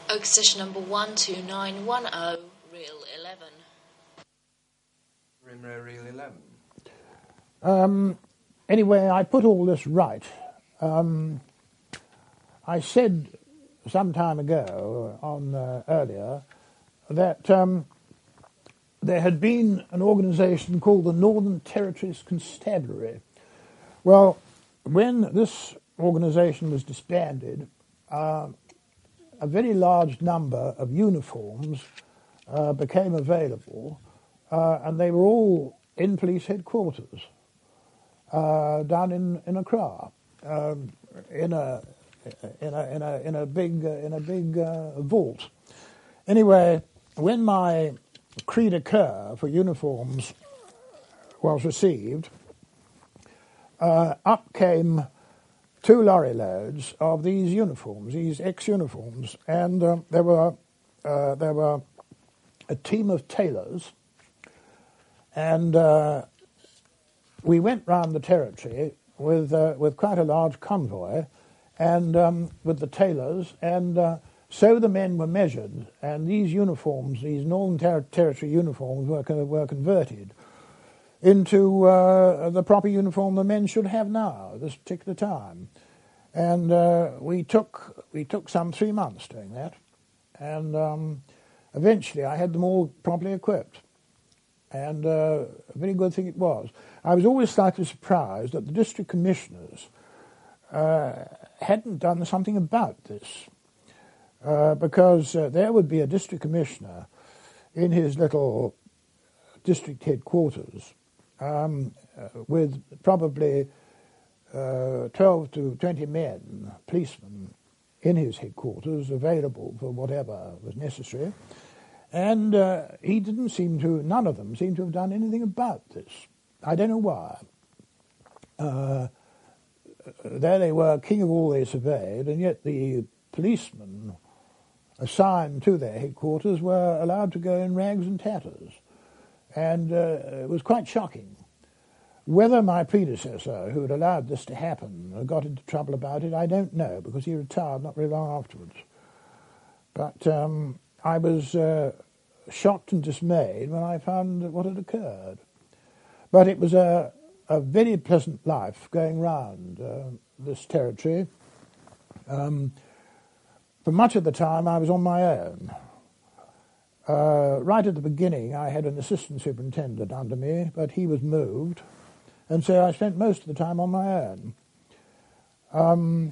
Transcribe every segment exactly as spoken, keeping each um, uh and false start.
Oak session number one two nine one zero, reel eleven. Rimrow reel eleven. Um, anyway, I put all this right. Um, I said some time ago, on uh, earlier, that um, there had been an organisation called the Northern Territories Constabulary. Well, when this organisation was disbanded, uh, a very large number of uniforms uh, became available, uh, and they were all in police headquarters uh, down in in Accra, um, in a in a in a in a big uh, in a big uh, vault. Anyway, when my cri de coeur for uniforms was received, uh, up came two lorry loads of these uniforms, these ex-uniforms, and uh, there were uh, there were a team of tailors, and uh, we went round the territory with uh, with quite a large convoy, and um, with the tailors, and uh, so the men were measured, and these uniforms, these Northern Ter- Territory uniforms, were con- were converted into uh, the proper uniform the men should have now at this particular time. And uh, we took we took some three months doing that, and um, eventually I had them all properly equipped, and uh, a very good thing it was. I was always slightly surprised that the district commissioners uh, hadn't done something about this, uh, because uh, there would be a district commissioner in his little district headquarters, Um, uh, with probably uh, twelve to twenty men, policemen, in his headquarters, available for whatever was necessary. And uh, he didn't seem to, none of them seemed to have done anything about this. I don't know why. Uh, there they were, king of all they surveyed, and yet the policemen assigned to their headquarters were allowed to go in rags and tatters. And uh, it was quite shocking. Whether my predecessor, who had allowed this to happen, got into trouble about it, I don't know, because he retired not very long afterwards. But um, I was uh, shocked and dismayed when I found what had occurred. But it was a, a very pleasant life going round uh, this territory. Um, for much of the time I was on my own. Uh, right at the beginning, I had an assistant superintendent under me, but he was moved, and so I spent most of the time on my own. Um,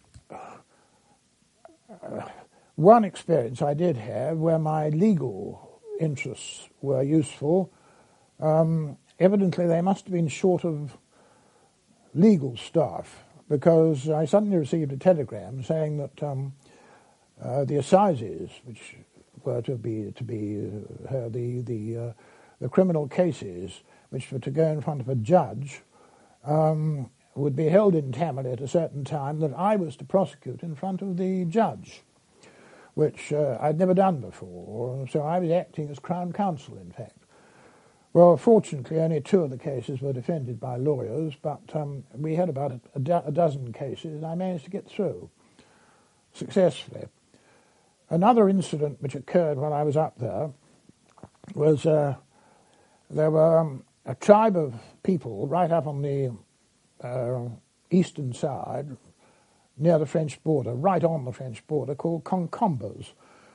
uh, one experience I did have where my legal interests were useful, um, evidently they must have been short of legal staff, because I suddenly received a telegram saying that um, uh, the assizes, which were to be to be uh, the the uh, the criminal cases which were to go in front of a judge, um, would be held in Tamale at a certain time, that I was to prosecute in front of the judge, which uh, I'd never done before. So I was acting as Crown Counsel, in fact. Well, fortunately, only two of the cases were defended by lawyers, but um, we had about a, a, do- a dozen cases, and I managed to get through successfully. Another incident which occurred when I was up there was uh, there were um, a tribe of people right up on the uh, eastern side, near the French border, right on the French border, called Concombers.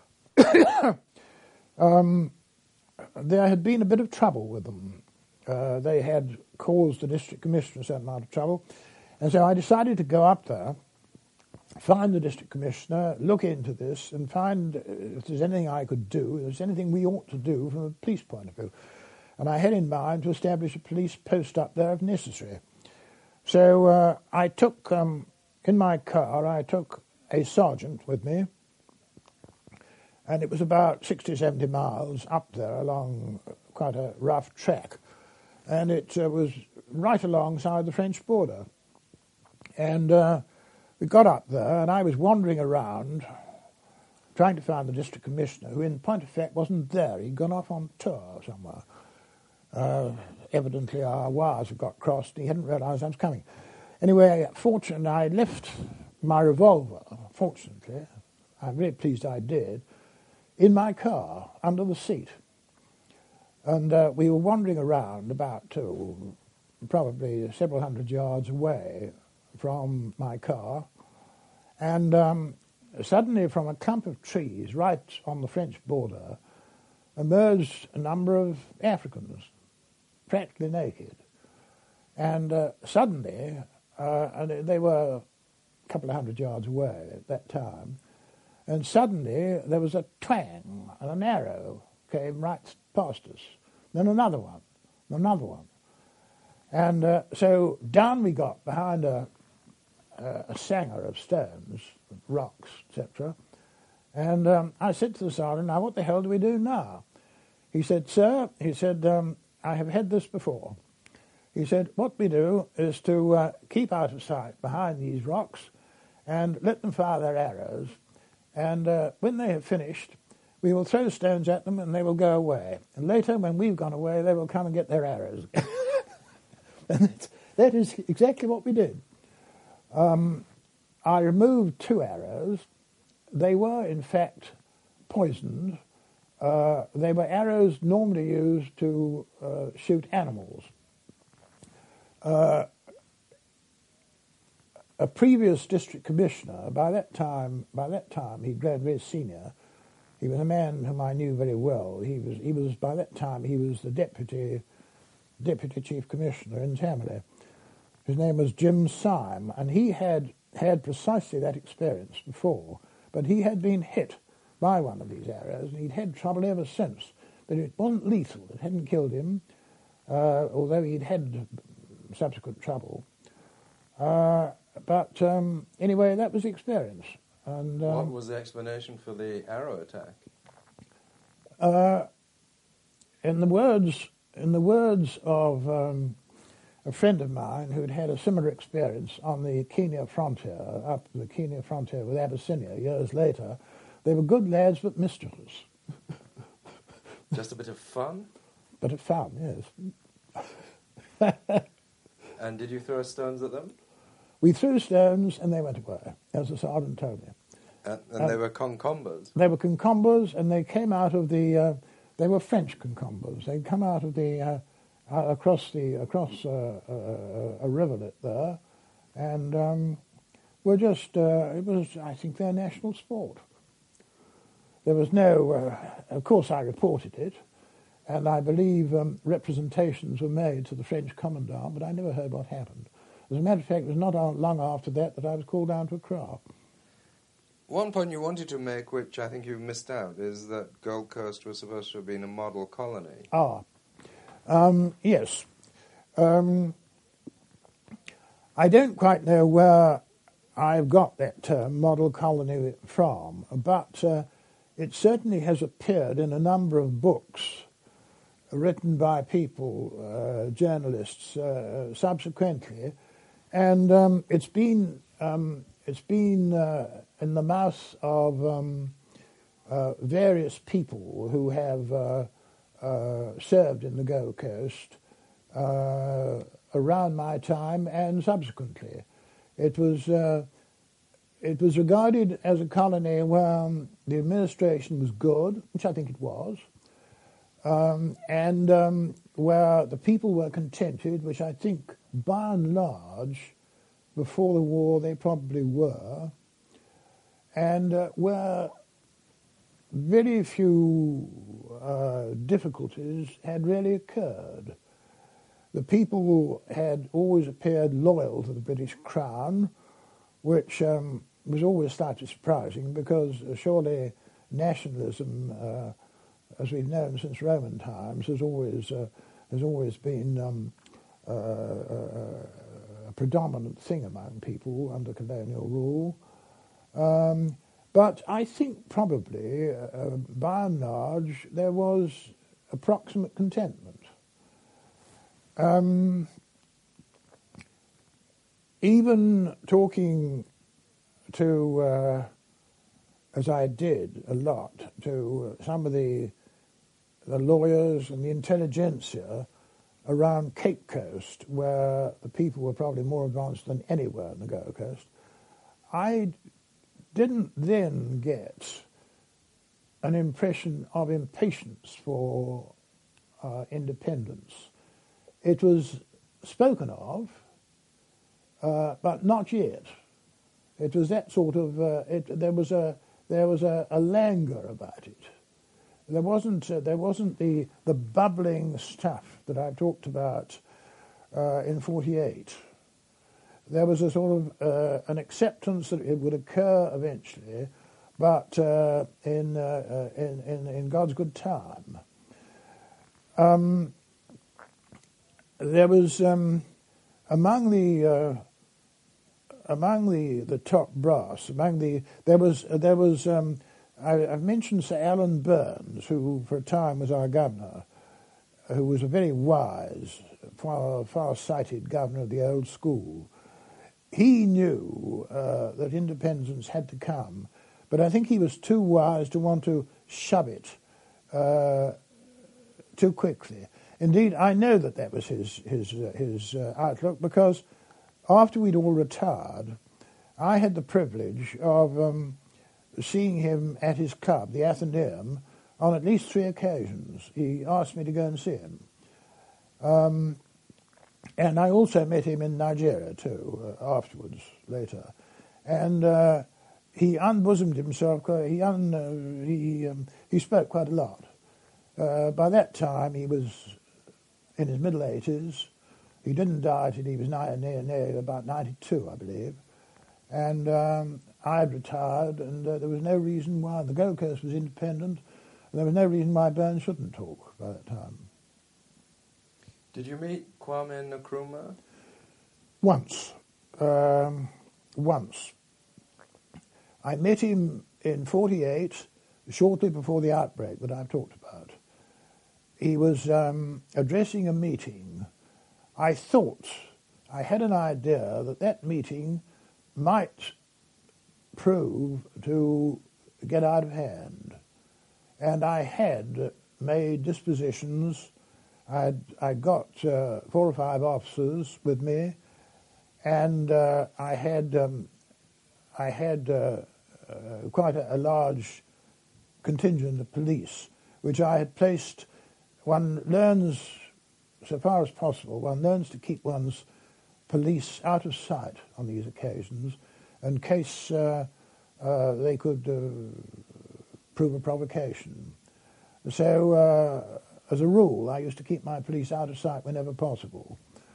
um, there had been a bit of trouble with them. Uh, they had caused the district commissioner a certain amount of trouble, and so I decided to go up there, find the district commissioner, look into this, and find if there's anything I could do, if there's anything we ought to do from a police point of view. And I had in mind to establish a police post up there if necessary. So uh, I took, um, in my car, I took a sergeant with me, and it was about sixty, seventy miles up there along quite a rough track. And it uh, was right alongside the French border. And uh, we got up there, and I was wandering around trying to find the district commissioner, who in point of fact wasn't there. He'd gone off on tour somewhere. Uh, evidently our wires had got crossed, and he hadn't realised I was coming. Anyway, fortunately, I left my revolver, fortunately, I'm very pleased I did, in my car, under the seat. And uh, we were wandering around about two, probably several hundred yards away from my car, and um, suddenly from a clump of trees right on the French border emerged a number of Africans, practically naked. And uh, suddenly, uh, and they were a couple of hundred yards away at that time, and suddenly there was a twang, and an arrow came right past us. Then another one, another one. And uh, so down we got behind a, a, a sanger of stones, rocks, et cetera. And um, I said to the sergeant, now what the hell do we do now? He said, sir, he said, um, I have had this before. He said, what we do is to uh, keep out of sight behind these rocks and let them fire their arrows. And uh, when they have finished, we will throw stones at them and they will go away. And later, when we've gone away, they will come and get their arrows. And that's, that is exactly what we did. Um, I removed two arrows. They were, in fact, poisoned. Uh, they were arrows normally used to uh, shoot animals. Uh, a previous district commissioner, by that time, by that time he'd grown very senior. He was a man whom I knew very well. He was, he was by that time, he was the deputy, deputy chief commissioner in Tamale. His name was Jim Syme, and he had had precisely that experience before, but he had been hit by one of these arrows, and he'd had trouble ever since. But it wasn't lethal. It hadn't killed him, uh, although he'd had subsequent trouble. Uh, but um, anyway, that was the experience. And, um, what was the explanation for the arrow attack? Uh, in the words, in the words of um, a friend of mine who'd had a similar experience on the Kenya frontier, up the Kenya frontier with Abyssinia years later, they were good lads but mischievous. Just a bit of fun? But of fun, yes. And did you throw stones at them? We threw stones and they went away, as the sergeant told me. Uh, and uh, they were concombers? They were concombers, and they came out of the, uh, they were French concombers. They'd come out of the, uh, uh, across the, across uh, uh, a rivulet there, and um, were just, uh, it was, I think, their national sport. There was no, uh, of course I reported it, and I believe um, representations were made to the French commandant, but I never heard what happened. As a matter of fact, it was not long after that that I was called down to Accra. One point you wanted to make, which I think you missed out, is that Gold Coast was supposed to have been a model colony. Ah, um, yes. Um, I don't quite know where I've got that term, model colony, from, but uh, it certainly has appeared in a number of books written by people, uh, journalists, uh, subsequently, and um, it's been um, it's been uh, in the mouth of um, uh, various people who have uh, uh, served in the Gold Coast uh, around my time and subsequently. It was uh, it was regarded as a colony where um, the administration was good, which I think it was. Um, and um, where the people were contented, which I think by and large, before the war they probably were, and uh, where very few uh, difficulties had really occurred. The people had always appeared loyal to the British Crown, which um, was always slightly surprising because uh, surely nationalism uh, as we've known since Roman times, has always uh, has always been um, uh, uh, a predominant thing among people under colonial rule. Um, but I think probably, uh, by and large, there was approximate contentment. Um, even talking to, uh, as I did a lot, to some of the the lawyers and the intelligentsia around Cape Coast, where the people were probably more advanced than anywhere in the Gold Coast, I didn't then get an impression of impatience for uh, independence. It was spoken of, uh, but not yet. It was that sort of. Uh, it, there was a there was a, a languor about it. There wasn't uh, there wasn't the the bubbling stuff that I talked about uh, in forty-eight. There was a sort of uh, an acceptance that it would occur eventually, but uh, in, uh, uh, in in in God's good time. Um, there was um, among the uh, among the, the top brass, among the there was uh, there was um, I, I've mentioned Sir Alan Burns, who for a time was our governor, who was a very wise, far far-sighted governor of the old school. He knew uh, that independence had to come, but I think he was too wise to want to shove it uh, too quickly. Indeed, I know that that was his his uh, his uh, outlook, because after we'd all retired, I had the privilege of um, seeing him at his club, the Athenaeum, on at least three occasions. He asked me to go and see him. Um, And I also met him in Nigeria, too, uh, afterwards, later. And uh, he unbosomed himself. He un, uh, he um, he spoke quite a lot. Uh, by that time, he was in his middle eighties. He didn't die till he was near, near, near about ninety-two, I believe. And um, I had retired, and uh, there was no reason why the Gold Coast was independent. And there was no reason why Burns shouldn't talk by that time. Did you meet Kwame Nkrumah? Once. Um, once. I met him in forty-eight, shortly before the outbreak that I've talked about. He was um, addressing a meeting. I thought, I had an idea that that meeting might prove to get out of hand. And I had made dispositions. I'd, I'd got uh, four or five officers with me, and uh, I had um, I had uh, uh, quite a, a large contingent of police, which I had placed. One learns, so far as possible, one learns to keep one's police out of sight on these occasions, in case uh, uh, they could uh, prove a provocation. So, uh, as a rule, I used to keep my police out of sight whenever possible.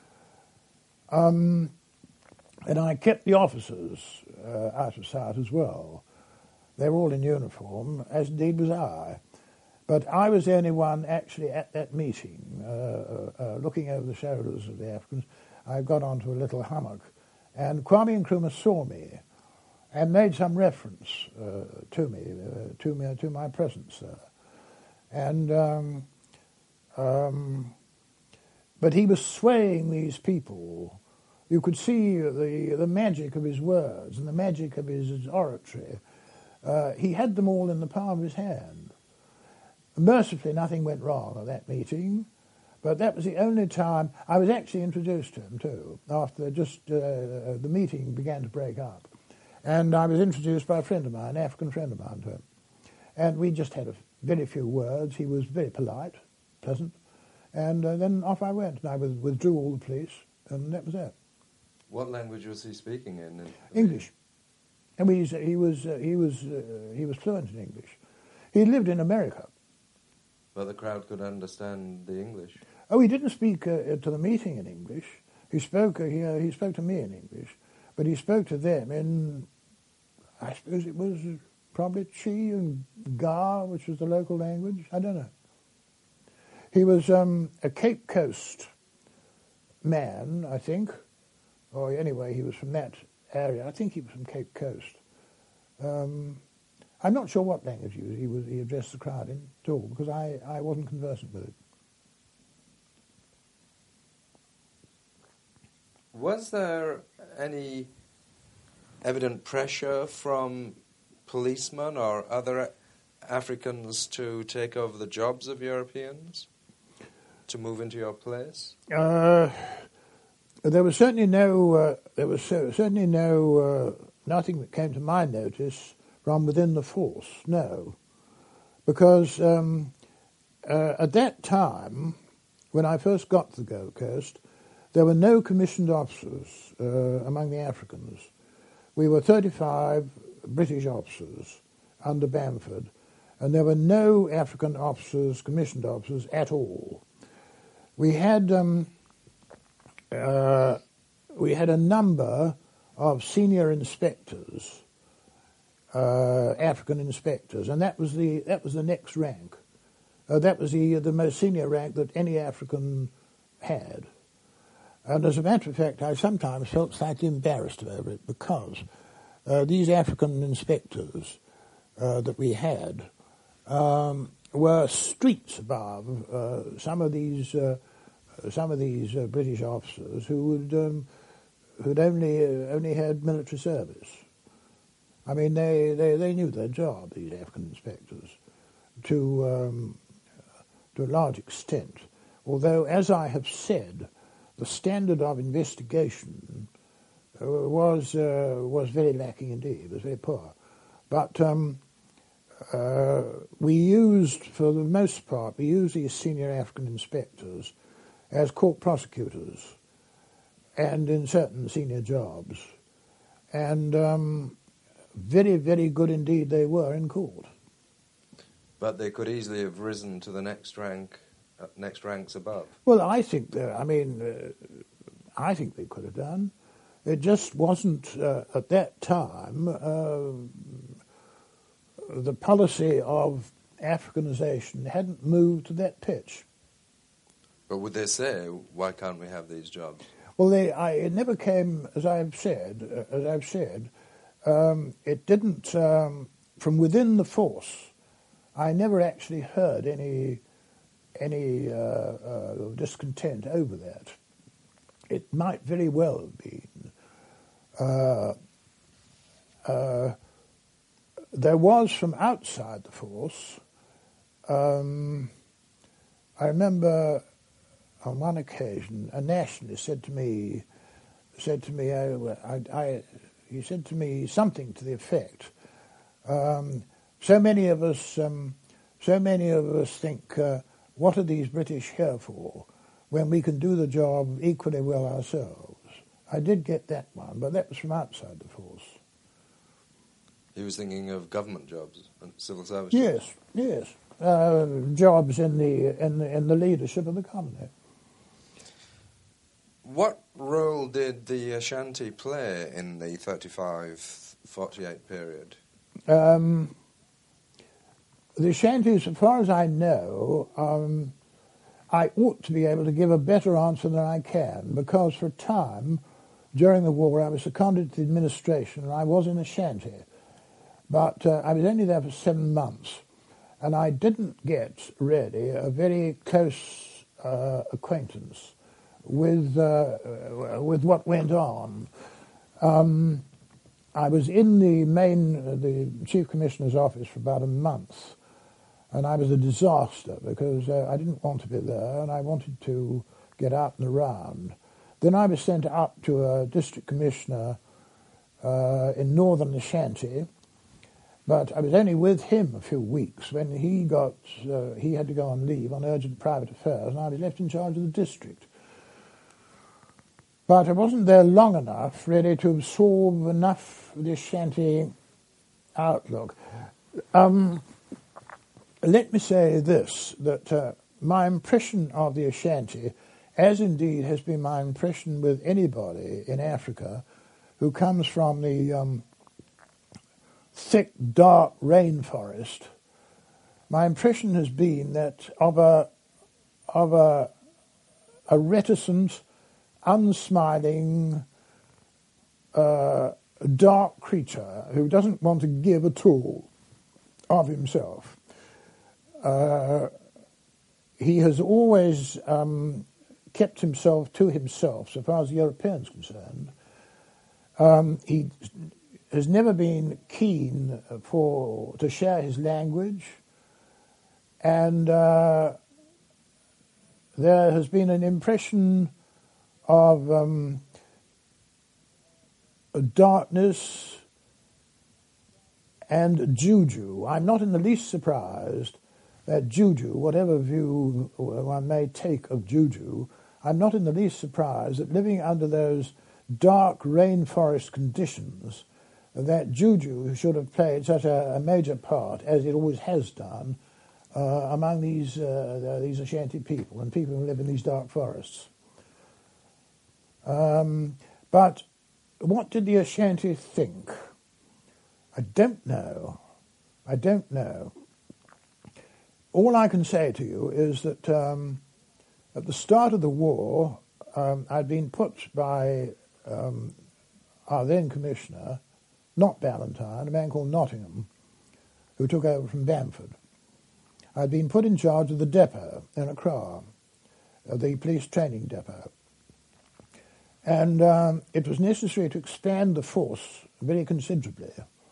Um, and I kept the officers uh, out of sight as well. They were all in uniform, as indeed was I. But I was the only one actually at that meeting, uh, uh, looking over the shoulders of the Africans. I got onto a little hummock, and Kwame Nkrumah saw me and made some reference uh, to me, uh, to me, to my presence there. And um, um, but he was swaying these people. You could see the the magic of his words and the magic of his, his oratory. Uh, he had them all in the palm of his hand. Mercifully, nothing went wrong at that meeting, but that was the only time I was actually introduced to him too. After just uh, the meeting began to break up, and I was introduced by a friend of mine, an African friend of mine, to him, and we just had a very few words. He was very polite, pleasant, and uh, then off I went, and I withdrew all the police, and that was it. What language was he speaking in? in English, and we, he was uh, he was uh, he was fluent in English. He lived in America. But the crowd could understand the English. Oh, he didn't speak uh, to the meeting in English. He spoke. Uh, he uh, he spoke to me in English, but he spoke to them in, I suppose it was probably Chi and Ga, which was the local language. I don't know. He was um, a Cape Coast man, I think, or anyway, he was from that area. I think he was from Cape Coast. Um, I'm not sure what language he, was, he, was, he addressed the crowd in at all, because I, I wasn't conversant with it. Was there any evident pressure from policemen or other Africans to take over the jobs of Europeans, to move into your place? Uh, there was certainly no. Uh, there was so, certainly no uh, nothing that came to my notice from within the force, no. Because um, uh, at that time, when I first got to the Gold Coast, there were no commissioned officers uh, among the Africans. We were thirty-five British officers under Bamford, and there were no African officers, commissioned officers, at all. We had um, uh, we had a number of senior inspectors, uh, African inspectors, and that was the that was the next rank. Uh, that was the the most senior rank that any African had. And as a matter of fact, I sometimes felt slightly embarrassed over it because uh, these African inspectors uh, that we had um, were streets above uh, some of these uh, some of these uh, British officers who would um, who'd only uh, only had military service. I mean, they, they, they knew their job, these African inspectors, to um, to a large extent. Although, as I have said, the standard of investigation uh, was uh, was very lacking indeed. It was very poor. But um, uh, we used, for the most part, we used these senior African inspectors as court prosecutors and in certain senior jobs. And um, very, very good indeed they were in court. But they could easily have risen to the next rank, uh, next ranks above. Well, I think, that, I mean, uh, I think they could have done. It just wasn't, uh, at that time, uh, the policy of Africanization hadn't moved to that pitch. But would they say, why can't we have these jobs? Well, they, I, it never came, as I've said, uh, as I've said, um, it didn't, um, from within the force, I never actually heard any any uh, uh, discontent over that. It might very well have been. Uh, uh, there was from outside the force, um, I remember on one occasion a nationalist said to me, said to me, I, I, I, he said to me something to the effect, um, so many of us, um, so many of us think, uh, what are these British here for, when we can do the job equally well ourselves? I did get that one, but that was from outside the force. He was thinking of government jobs and civil service. Yes, jobs. yes, uh, jobs in the in the in the leadership of the colony. What role did the Ashanti play in the thirty-five forty-eight period? Um, the Ashantis, as far as I know, um, I ought to be able to give a better answer than I can, because for a time during the war I was seconded to the administration and I was in Ashanti. But uh, I was only there for seven months, and I didn't get really a very close uh, acquaintance with uh, with what went on. Um, I was in the main, uh, the Chief Commissioner's office for about a month, and I was a disaster because uh, I didn't want to be there, and I wanted to get out and around. Then I was sent up to a district commissioner uh, in northern Ashanti, but I was only with him a few weeks when he got, uh, he had to go on leave on urgent private affairs, and I was left in charge of the district. But I wasn't there long enough, really, to absorb enough of the Ashanti outlook. Um, let me say this, that uh, my impression of the Ashanti, as indeed has been my impression with anybody in Africa who comes from the um, thick, dark rainforest, my impression has been that of a of a, a reticent, unsmiling, uh, dark creature who doesn't want to give at all of himself. Uh, he has always um, kept himself to himself, so far as the European's concerned. Um, he has never been keen for to share his language, and uh, there has been an impression of um, darkness and juju. I'm not in the least surprised that juju, whatever view one may take of juju, I'm not in the least surprised that living under those dark rainforest conditions, that juju should have played such a, a major part, as it always has done, uh, among these uh, these Ashanti people and people who live in these dark forests. Um, but what did the Ashanti think? I don't know. I don't know. All I can say to you is that um, at the start of the war, um, I'd been put by um, our then commissioner, not Ballantyne, a man called Nottingham, who took over from Bamford. I'd been put in charge of the depot in Accra, uh, the police training depot. And um, it was necessary to expand the force very considerably.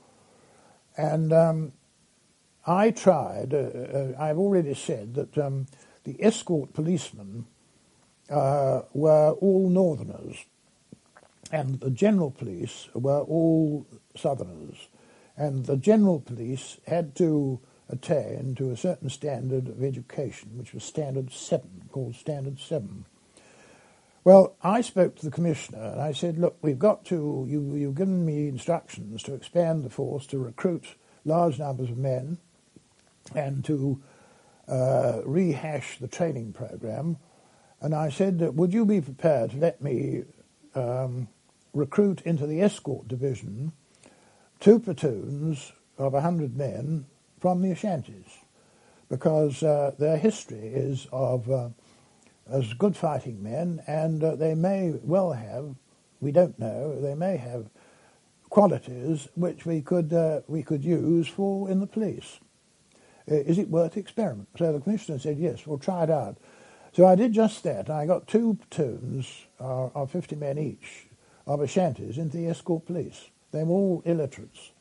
And um, I tried, uh, uh, I've already said that um, the escort policemen uh, were all northerners, and the general police were all southerners. And the general police had to attain to a certain standard of education, which was Standard seven, called Standard seven. Well, I spoke to the commissioner and I said, look, we've got to, you, you've given me instructions to expand the force, to recruit large numbers of men and to uh, rehash the training program. And I said, would you be prepared to let me um, recruit into the escort division two platoons of one hundred men from the Ashantis? Because uh, their history is of... Uh, as good fighting men, and uh, they may well have, we don't know, they may have qualities which we could uh, we could use for in the police. Uh, is it worth the experiment? So the commissioner said, yes, we'll try it out. So I did just that. I got two platoons uh, of fifty men each of Ashantis into the escort police. They were all illiterates.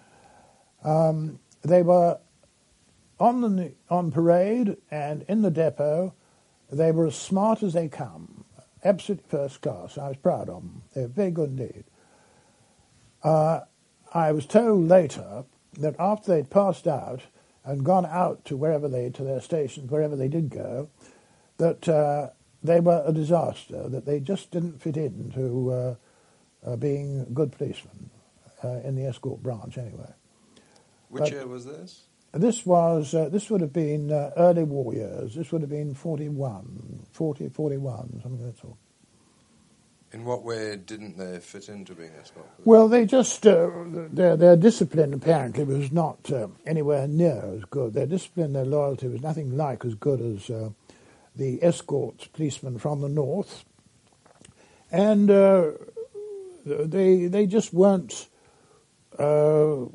Um, they were on the on parade and in the depot. They were as smart as they come, absolute first class. I was proud of them. They were very good indeed. Uh, I was told later that after they'd passed out and gone out to wherever they, to their stations, wherever they did go, that uh, they were a disaster, that they just didn't fit into uh, uh, being good policemen uh, in the escort branch anyway. Which but, year was this? This was, uh, this would have been uh, early war years. This would have been forty-one, forty, forty-one, something of that sort. In what way didn't they fit into being escort police? Well, they just, uh, their, their discipline apparently was not uh, anywhere near as good. Their discipline, their loyalty was nothing like as good as uh, the escort policemen from the north. And uh, they, they just weren't... Uh,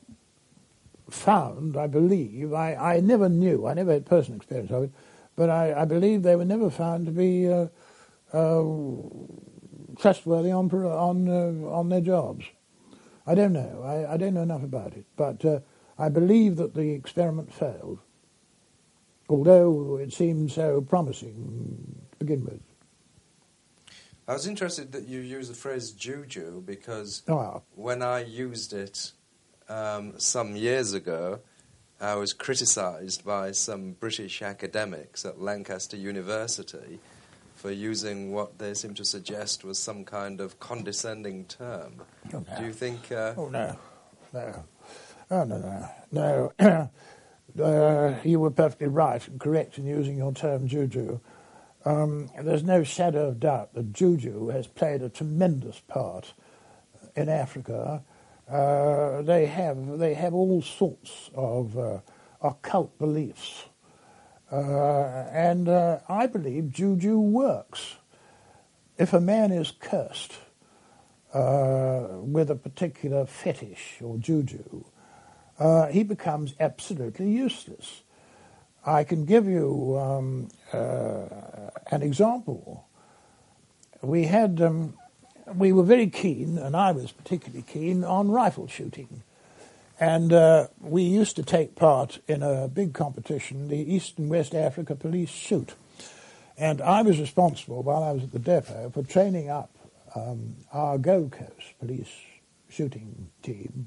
found, I believe, I, I never knew, I never had personal experience of it, but I, I believe they were never found to be uh, uh, trustworthy on on uh, on their jobs. I don't know, I, I don't know enough about it, but uh, I believe that the experiment failed, although it seemed so promising to begin with. I was interested that you used the phrase juju because Oh. when I used it Um, some years ago, I was criticised by some British academics at Lancaster University for using what they seem to suggest was some kind of condescending term. Oh, no. Do you think... Uh, oh, no. No. Oh, no, no. No. uh, you were perfectly right and correct in using your term juju. Um, there's no shadow of doubt that juju has played a tremendous part in Africa. Uh, they have they have all sorts of uh, occult beliefs, uh, and uh, I believe juju works. If a man is cursed uh, with a particular fetish or juju, uh, he becomes absolutely useless. I can give you um, uh, an example. We had. Um, We were very keen, and I was particularly keen, on rifle shooting. And uh, we used to take part in a big competition, the East and West Africa Police Shoot. And I was responsible, while I was at the depot, for training up um, our Gold Coast Police shooting team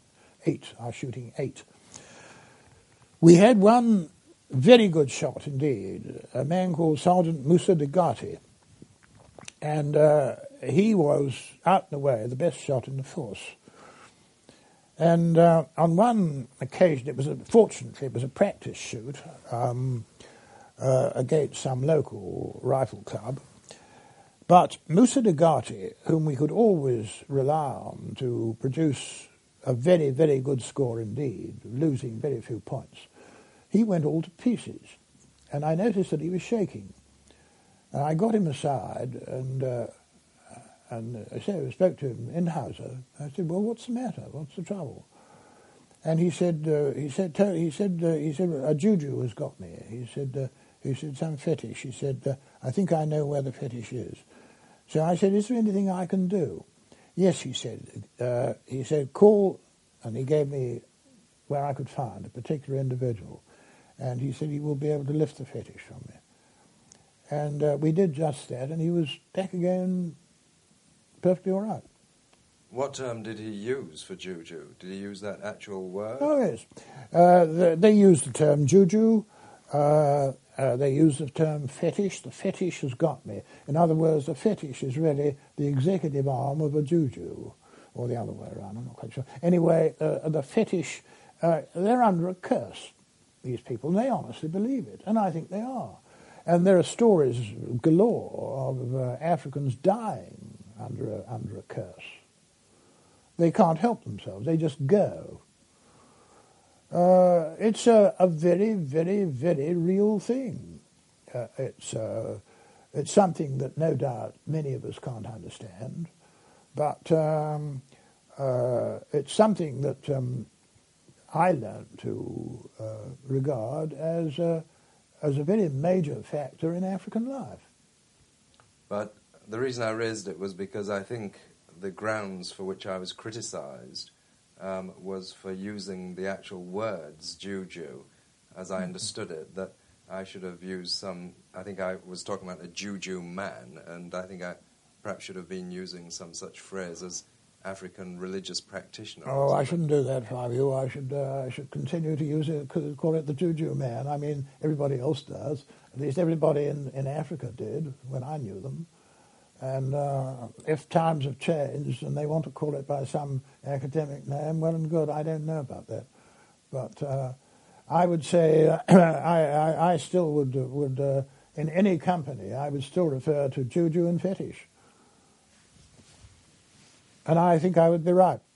eight. I was shooting eight. We had one very good shot indeed, a man called Sergeant Musa Degati, and uh, he was out and away the best shot in the force. And uh, on one occasion, it was a, fortunately it was a practice shoot um, uh, against some local rifle club. But Musa Degati, whom we could always rely on to produce a very, very good score indeed, losing very few points, he went all to pieces. And I noticed that he was shaking. And I got him aside and uh, and I so spoke to him in Hausa. I said, "Well, what's the matter? What's the trouble?" And he said, uh, he said, he said, uh, he said, a juju has got me. He said, uh, he said, some fetish. He said, uh, I think I know where the fetish is. So I said, is there anything I can do? Yes, he said. Uh, he said, call, and he gave me where I could find a particular individual. And he said he will be able to lift the fetish from me. And uh, we did just that, and he was back again perfectly all right. What term did he use for juju? Did he use that actual word? Oh, yes. Uh, the, they used the term juju. Uh, uh, they used the term fetish. The fetish has got me. In other words, the fetish is really the executive arm of a juju, or the other way around, I'm not quite sure. Anyway, uh, the fetish, uh, they're under a curse, these people, and they honestly believe it, and I think they are. And there are stories galore of uh, Africans dying under a, under a curse. They can't help themselves. They just go. Uh, it's a, a very, very, very real thing. Uh, it's uh, it's something that no doubt many of us can't understand, but um, uh, it's something that um, I learned to uh, regard as a, as a very major factor in African life. But the reason I raised it was because I think the grounds for which I was criticised um, was for using the actual words juju, as I understood it, that I should have used some, I think I was talking about a juju man, and I think I perhaps should have been using some such phrase as African religious practitioner. Oh, I shouldn't do that, Fabio. I should uh, I should continue to use it, call it the juju man. I mean, everybody else does. At least everybody in, in Africa did when I knew them. And uh, if times have changed and they want to call it by some academic name, well and good. I don't know about that. But uh, I would say uh, I, I, I still would, would uh, in any company, I would still refer to juju and fetish. And I think I would be right.